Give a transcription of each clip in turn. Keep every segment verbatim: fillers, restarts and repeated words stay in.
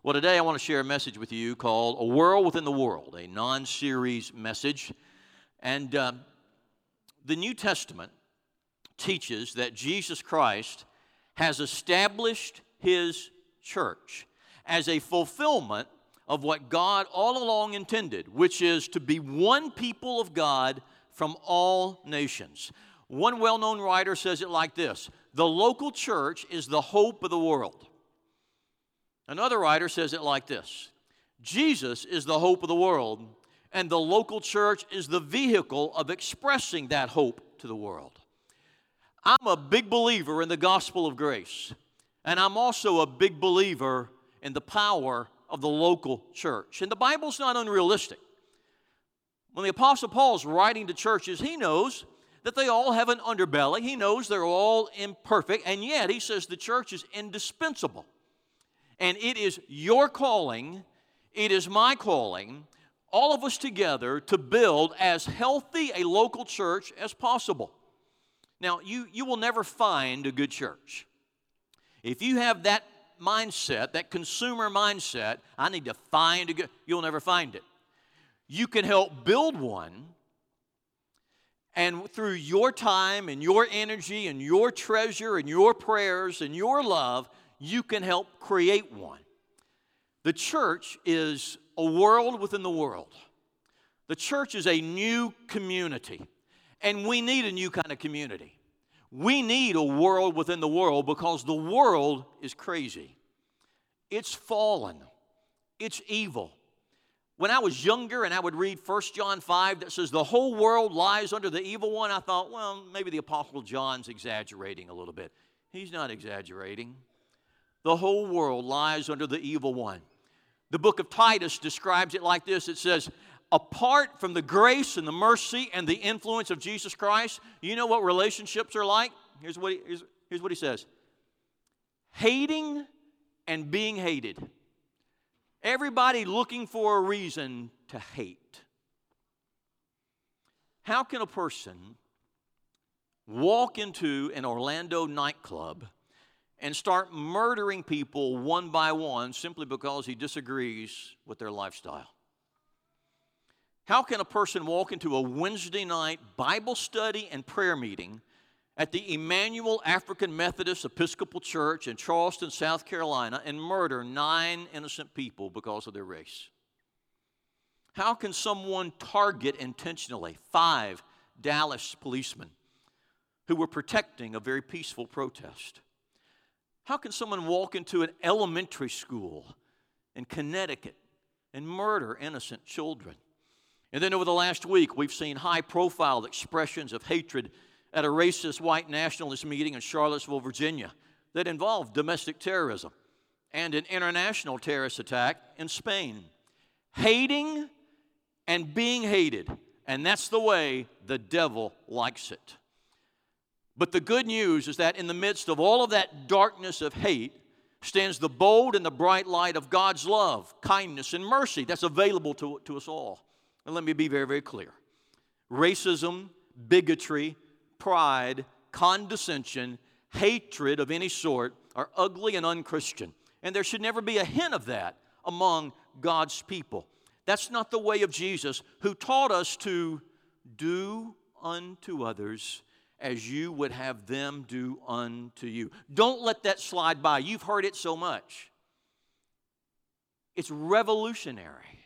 Well, today I want to share a message with you called A World Within the World, a non-series message. And um, the New Testament teaches that Jesus Christ has established His church as a fulfillment of what God all along intended, which is to be one people of God from all nations. One well-known writer says it like this: the local church is the hope of the world. Another writer says it like this: Jesus is the hope of the world, and the local church is the vehicle of expressing that hope to the world. I'm a big believer in the gospel of grace, and I'm also a big believer in the power of the local church. And the Bible's not unrealistic. When the Apostle Paul's writing to churches, he knows that they all have an underbelly. He knows they're all imperfect, and yet he says the church is indispensable. And it is your calling, it is my calling, all of us together to build as healthy a local church as possible. Now, you, you will never find a good church. If you have that mindset, that consumer mindset, I need to find a good, you'll never find it. You can help build one, and through your time and your energy and your treasure and your prayers and your love, you can help create one. The church is a world within the world. The church is a new community, and we need a new kind of community. We need a world within the world because the world is crazy. It's fallen. It's evil. When I was younger and I would read First John five that says the whole world lies under the evil one, I thought, well, maybe the Apostle John's exaggerating a little bit. He's not exaggerating. The whole world lies under the evil one. The book of Titus describes it like this. It says, apart from the grace and the mercy and the influence of Jesus Christ, you know what relationships are like? Here's what he, here's, here's what he says. Hating and being hated. Everybody looking for a reason to hate. How can a person walk into an Orlando nightclub and start murdering people one by one simply because he disagrees with their lifestyle? How can a person walk into a Wednesday night Bible study and prayer meeting at the Emmanuel African Methodist Episcopal Church in Charleston, South Carolina, and murder nine innocent people because of their race? How can someone target intentionally five Dallas policemen who were protecting a very peaceful protest? How can someone walk into an elementary school in Connecticut and murder innocent children? And then over the last week, we've seen high-profile expressions of hatred at a racist white nationalist meeting in Charlottesville, Virginia, that involved domestic terrorism and an international terrorist attack in Spain. Hating and being hated, and that's the way the devil likes it. But the good news is that in the midst of all of that darkness of hate stands the bold and the bright light of God's love, kindness, and mercy that's available to, to us all. And let me be very, very clear. Racism, bigotry, pride, condescension, hatred of any sort are ugly and unchristian. And there should never be a hint of that among God's people. That's not the way of Jesus, who taught us to do unto others as you would have them do unto you. Don't let that slide by. You've heard it so much. It's revolutionary.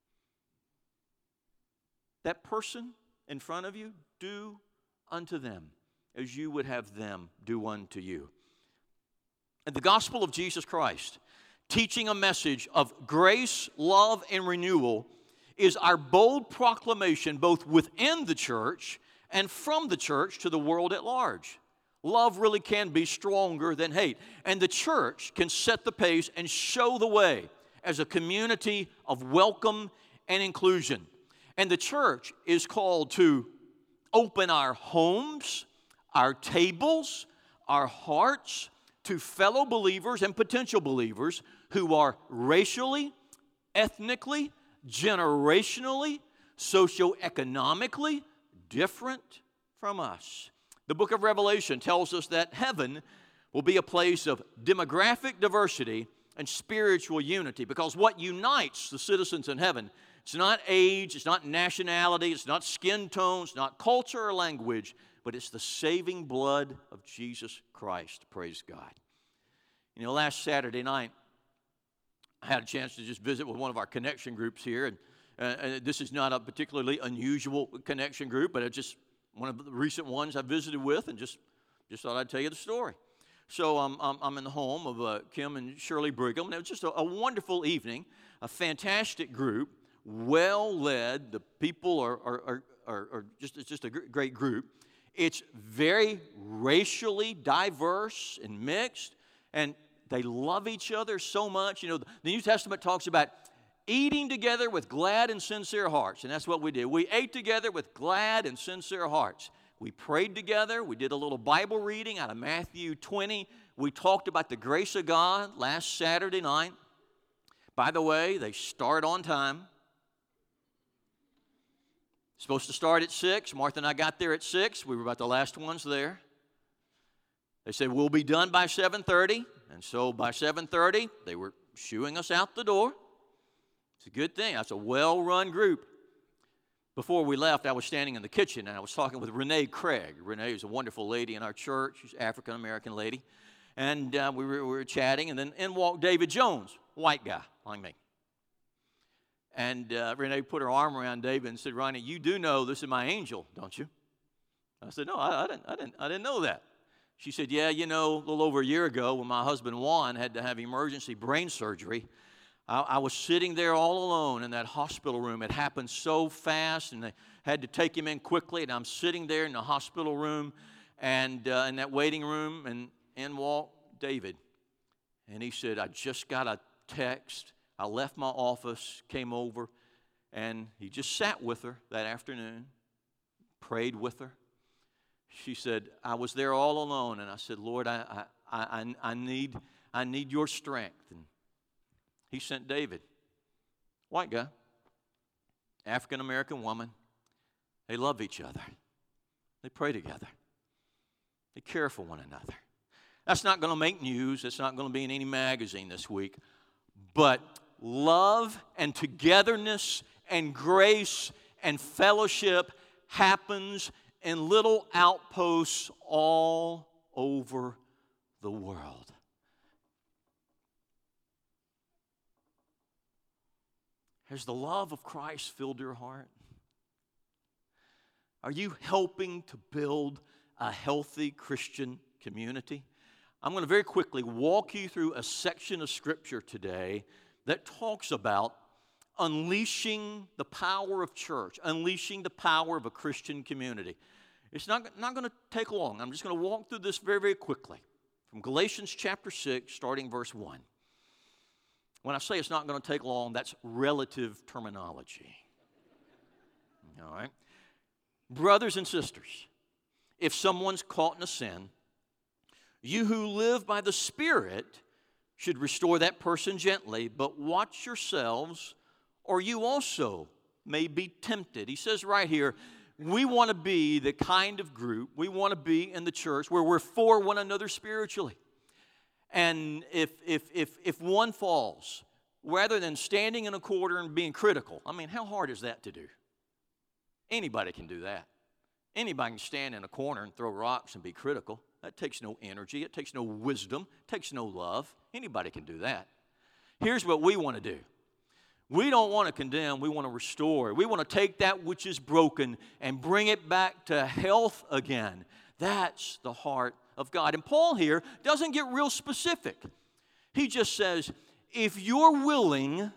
That person in front of you, do unto them as you would have them do unto you. And the gospel of Jesus Christ, teaching a message of grace, love, and renewal, is our bold proclamation both within the church and from the church to the world at large. Love really can be stronger than hate. And the church can set the pace and show the way as a community of welcome and inclusion. And the church is called to open our homes, our tables, our hearts to fellow believers and potential believers who are racially, ethnically, generationally, socioeconomically different from us. The book of Revelation tells us that heaven will be a place of demographic diversity and spiritual unity. Because what unites the citizens in heaven, it's not age, it's not nationality, it's not skin tone, it's not culture or language, but it's the saving blood of Jesus Christ. Praise God. You know, last Saturday night, I had a chance to just visit with one of our connection groups here, and, uh, and this is not a particularly unusual connection group, but it's just one of the recent ones I visited with, and just, just thought I'd tell you the story. So um, I'm, I'm in the home of uh, Kim and Shirley Brigham, and it was just a, a wonderful evening, a fantastic group, well-led. The people are, are, are, are, are just, it's just a great group. It's very racially diverse and mixed, and they love each other so much. You know, the New Testament talks about eating together with glad and sincere hearts, and that's what we did. We ate together with glad and sincere hearts. We prayed together. We did a little Bible reading out of Matthew twenty. We talked about the grace of God last Saturday night. By the way, they start on time. Supposed to start at six. Martha and I got there at six. We were about the last ones there. They said, we'll be done by seven thirty. And so by seven thirty, they were shooing us out the door. It's a good thing. That's a well-run group. Before we left, I was standing in the kitchen, and I was talking with Renee Craig. Renee is a wonderful lady in our church. She's an African-American lady. And uh, we, were, we were chatting, and then in walked David Jones, white guy like me. And uh, Renee put her arm around David and said, Ronnie, you do know this is my angel, don't you? I said, no, I, I, didn't, I, didn't, I didn't know that. She said, yeah, you know, a little over a year ago when my husband Juan had to have emergency brain surgery, I, I was sitting there all alone in that hospital room. It happened so fast, and they had to take him in quickly, and I'm sitting there in the hospital room and uh, in that waiting room, and in walked David. And he said, I just got a text. I left my office, came over, and he just sat with her that afternoon, prayed with her. She said, I was there all alone, and I said, Lord, I, I, I, I, need, I need your strength. And he sent David, white guy, African-American woman. They love each other. They pray together. They care for one another. That's not going to make news. It's not going to be in any magazine this week. But love and togetherness and grace and fellowship happens in little outposts all over the world. Has the love of Christ filled your heart? Are you helping to build a healthy Christian community? I'm going to very quickly walk you through a section of Scripture today that talks about unleashing the power of church, unleashing the power of a Christian community. It's not, not going to take long. I'm just going to walk through this very, very quickly. From Galatians chapter six, starting verse one. When I say it's not going to take long, that's relative terminology. All right? Brothers and sisters, if someone's caught in a sin, you who live by the Spirit should restore that person gently, but watch yourselves, or you also may be tempted. He says right here, we want to be the kind of group, we want to be in the church where we're for one another spiritually. And if, if, if, if one falls, rather than standing in a corner and being critical, I mean, how hard is that to do? Anybody can do that. Anybody can stand in a corner and throw rocks and be critical. That takes no energy. It takes no wisdom. It takes no love. Anybody can do that. Here's what we want to do. We don't want to condemn. We want to restore. We want to take that which is broken and bring it back to health again. That's the heart of God. And Paul here doesn't get real specific. He just says, if you're willing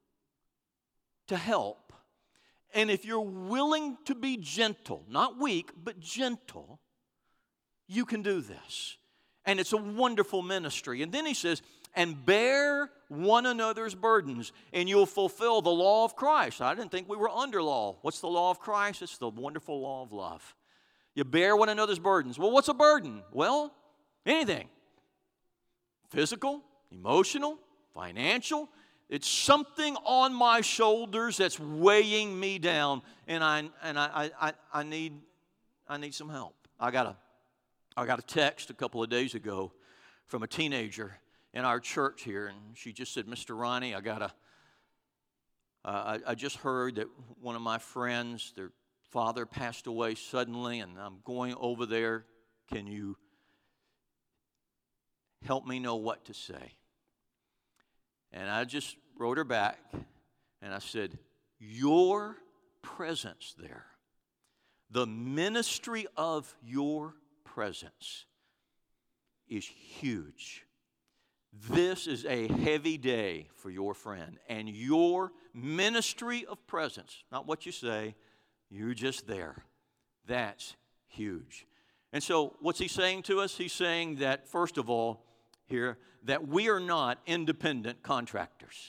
to help, and if you're willing to be gentle, not weak, but gentle, you can do this. And it's a wonderful ministry. And then he says, and bear one another's burdens, and you'll fulfill the law of Christ. I didn't think we were under law. What's the law of Christ? It's the wonderful law of love. You bear one another's burdens. Well, what's a burden? Well, anything. Physical, emotional, financial. It's something on my shoulders that's weighing me down, and I and I I, I need I need some help. I got a I got a text a couple of days ago from a teenager in our church here, and she just said, Mister Ronnie, I got a, uh, I, I just heard that one of my friends, their father passed away suddenly, and I'm going over there. Can you help me know what to say? And I just wrote her back, and I said, your presence there, the ministry of your presence is huge. This is a heavy day for your friend, and your ministry of presence, not what you say, you're just there. That's huge. And so what's he saying to us? He's saying that, first of all, here, that we are not independent contractors.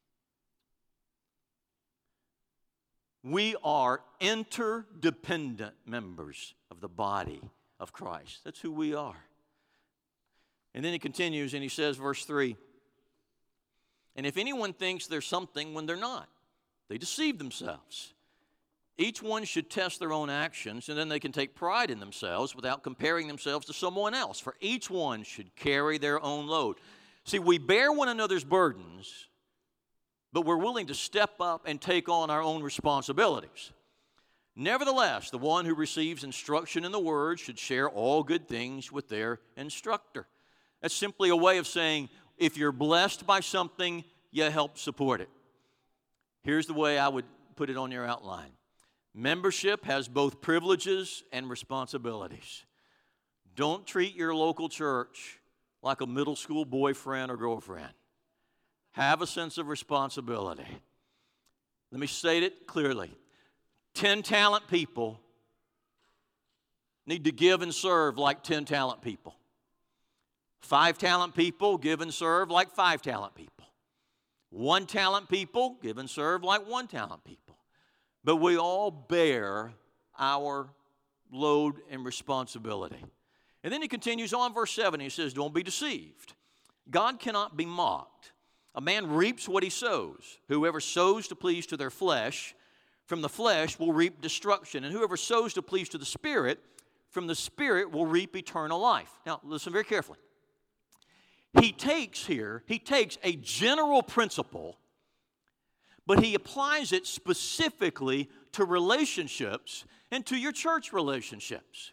We are interdependent members of the body of Christ. That's who we are. And then he continues and he says, verse three, and if anyone thinks they're something when they're not, they deceive themselves. Each one should test their own actions, and then they can take pride in themselves without comparing themselves to someone else. For each one should carry their own load. See, we bear one another's burdens, but we're willing to step up and take on our own responsibilities. Nevertheless, the one who receives instruction in the Word should share all good things with their instructor. That's simply a way of saying, if you're blessed by something, you help support it. Here's the way I would put it on your outline. Membership has both privileges and responsibilities. Don't treat your local church like a middle school boyfriend or girlfriend. Have a sense of responsibility. Let me state it clearly. Ten talent people need to give and serve like ten talent people. Five talent people give and serve like five talent people. One talent people give and serve like one talent people. But we all bear our load and responsibility. And then he continues on, verse seven. He says, don't be deceived. God cannot be mocked. A man reaps what he sows. Whoever sows to please to their flesh, from the flesh will reap destruction. And whoever sows to please to the Spirit, from the Spirit will reap eternal life. Now, listen very carefully. He takes here, he takes a general principle, but he applies it specifically to relationships and to your church relationships.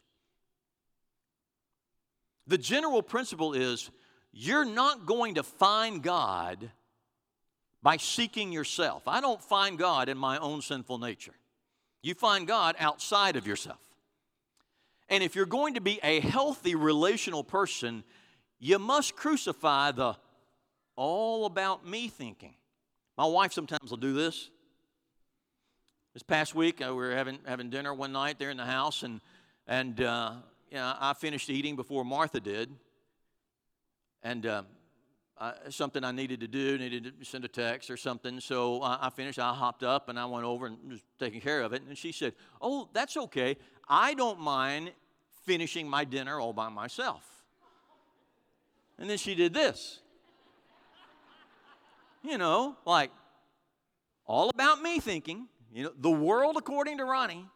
The general principle is you're not going to find God by seeking yourself. I don't find God in my own sinful nature. You find God outside of yourself. And if you're going to be a healthy relational person, you must crucify the all about me thinking. My wife sometimes will do this. This past week, uh, we were having, having dinner one night there in the house, and, and uh, you know, I finished eating before Martha did. And uh, I, something I needed to do, needed to send a text or something. So I, I finished, I hopped up, and I went over and was taking care of it. And she said, oh, that's okay. I don't mind finishing my dinner all by myself. And then she did this. You know, like, all about me thinking, you know, the world according to Ronnie.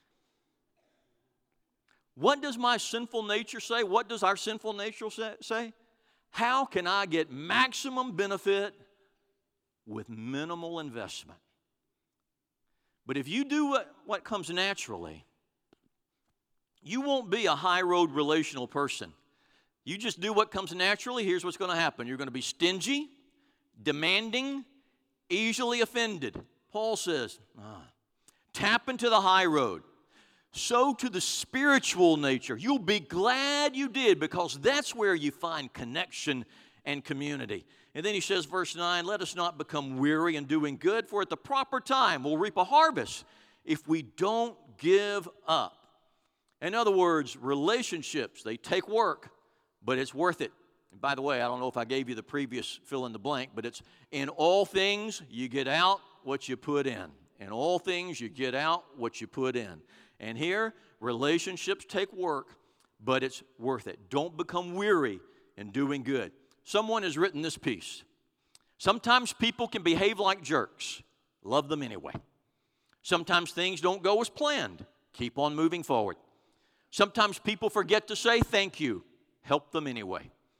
What does my sinful nature say? What does our sinful nature say? How can I get maximum benefit with minimal investment? But if you do what, what comes naturally, you won't be a high road relational person. You just do what comes naturally, here's what's going to happen. You're going to be stingy, demanding, easily offended. Paul says, ah, tap into the high road. So to the spiritual nature. You'll be glad you did, because that's where you find connection and community. And then he says, verse nine, let us not become weary in doing good, for at the proper time we'll reap a harvest if we don't give up. In other words, relationships, they take work, but it's worth it. And by the way, I don't know if I gave you the previous fill in the blank, but it's in all things you get out what you put in. In all things you get out what you put in. And here, relationships take work, but it's worth it. Don't become weary in doing good. Someone has written this piece. Sometimes people can behave like jerks. Love them anyway. Sometimes things don't go as planned. Keep on moving forward. Sometimes people forget to say thank you. Help them anyway.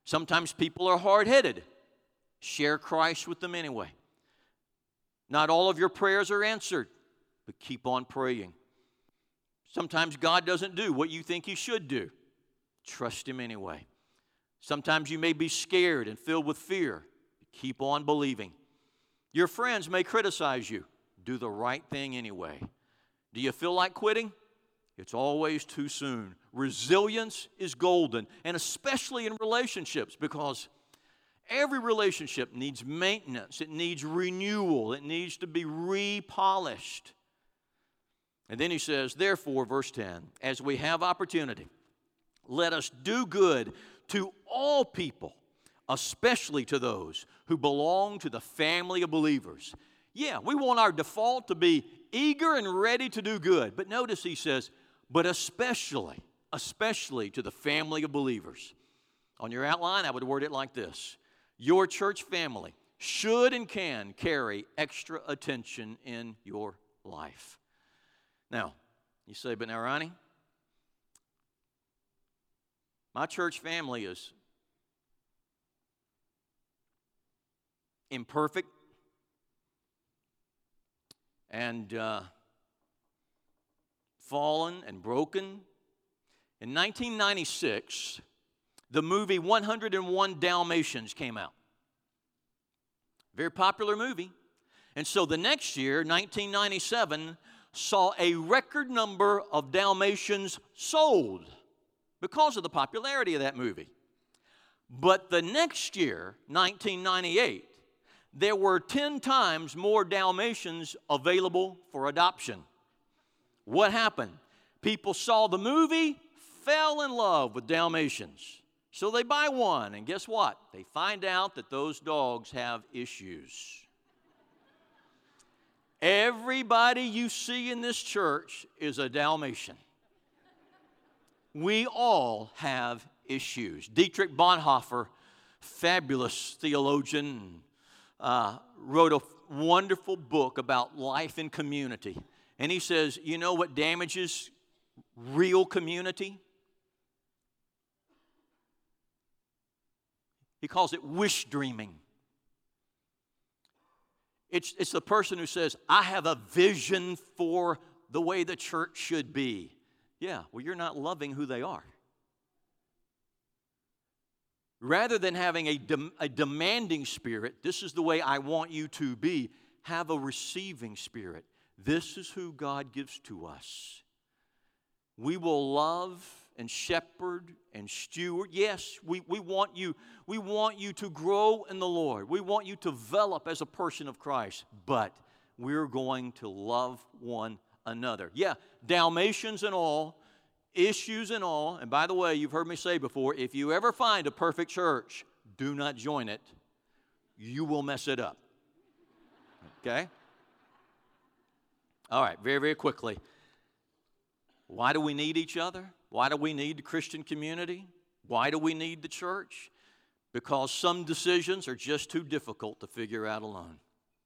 Sometimes people are hard-headed. Share Christ with them anyway. Not all of your prayers are answered, but keep on praying. Sometimes God doesn't do what you think He should do. Trust Him anyway. Sometimes you may be scared and filled with fear. Keep on believing. Your friends may criticize you. Do the right thing anyway. Do you feel like quitting? It's always too soon. Resilience is golden, and especially in relationships, because every relationship needs maintenance. It needs renewal. It needs to be repolished. And then he says, therefore, verse ten, as we have opportunity, let us do good to all people, especially to those who belong to the family of believers. Yeah, we want our default to be eager and ready to do good. But notice he says, but especially, especially to the family of believers. On your outline, I would word it like this. Your church family should and can carry extra attention in your life. Now, you say, but now, Ronnie, my church family is imperfect and uh, fallen and broken. In nineteen ninety-six, the movie one oh one Dalmatians came out. Very popular movie. And so the next year, nineteen ninety-seven, saw a record number of Dalmatians sold because of the popularity of that movie. But the next year, nineteen ninety-eight, there were ten times more Dalmatians available for adoption. What happened? People saw the movie, fell in love with Dalmatians. So they buy one, and guess what? They find out that those dogs have issues. Everybody you see in this church is a Dalmatian. We all have issues. Dietrich Bonhoeffer, fabulous theologian, uh, wrote a wonderful book about life in community. And he says, you know what damages real community? He calls it wish dreaming. It's, it's the person who says, I have a vision for the way the church should be. Yeah, well, you're not loving who they are. Rather than having a, de- a demanding spirit, this is the way I want you to be, have a receiving spirit. This is who God gives to us. We will love and shepherd and steward. Yes, we, we want you, we want you to grow in the Lord. We want you to develop as a person of Christ, but we're going to love one another. Yeah, Dalmatians and all, issues and all. And by the way, you've heard me say before, if you ever find a perfect church, do not join it. You will mess it up. Okay? All right, very, very quickly. Why do we need each other? Why do we need the Christian community? Why do we need the church? Because some decisions are just too difficult to figure out alone.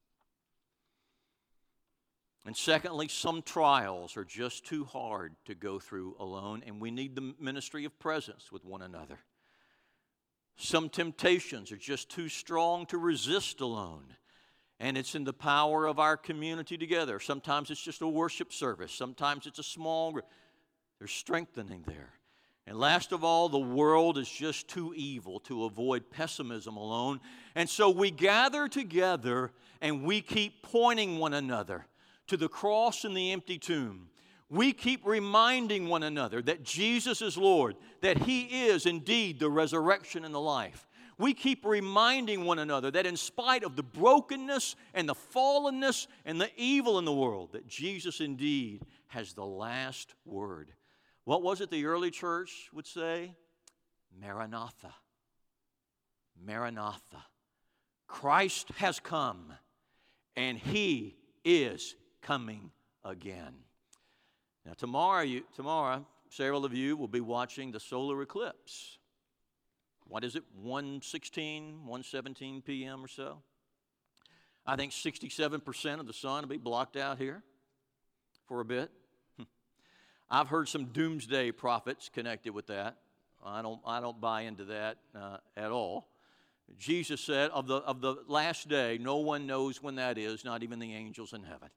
And secondly, some trials are just too hard to go through alone, and we need the ministry of presence with one another. Some temptations are just too strong to resist alone, and it's in the power of our community together. Sometimes it's just a worship service. Sometimes it's a small group. There's strengthening there. And last of all, the world is just too evil to avoid pessimism alone. And so we gather together and we keep pointing one another to the cross and the empty tomb. We keep reminding one another that Jesus is Lord, that He is indeed the resurrection and the life. We keep reminding one another that in spite of the brokenness and the fallenness and the evil in the world, that Jesus indeed has the last word. What was it the early church would say? Maranatha. Maranatha. Christ has come, and He is coming again. Now tomorrow, you, tomorrow, several of you will be watching the solar eclipse. What is it, one sixteen, one seventeen p.m. or so? I think sixty-seven percent of the sun will be blocked out here for a bit. I've heard some doomsday prophets connected with that. I don't, I don't buy into that uh, at all. Jesus said, of the, of the last day, no one knows when that is, not even the angels in heaven.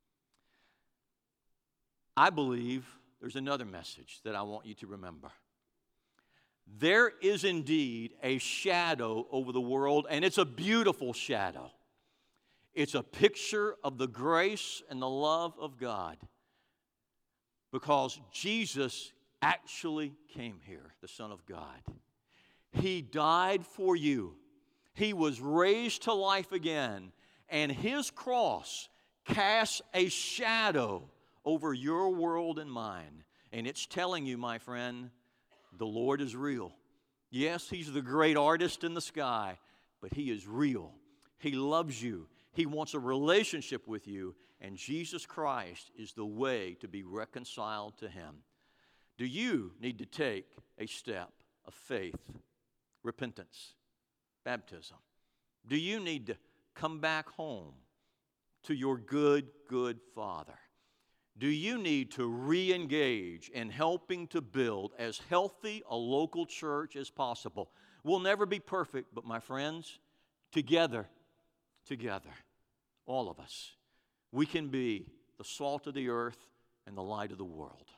I believe there's another message that I want you to remember. There is indeed a shadow over the world, and it's a beautiful shadow. It's a picture of the grace and the love of God, because Jesus actually came here, the Son of God. He died for you. He was raised to life again, and His cross casts a shadow over your world and mine. And it's telling you, my friend, the Lord is real. Yes, He's the great artist in the sky, but He is real. He loves you. He wants a relationship with you, and Jesus Christ is the way to be reconciled to Him. Do you need to take a step of faith, repentance, baptism? Do you need to come back home to your good, good Father? Do you need to re-engage in helping to build as healthy a local church as possible? We'll never be perfect, but my friends, together, together, all of us, we can be the salt of the earth and the light of the world.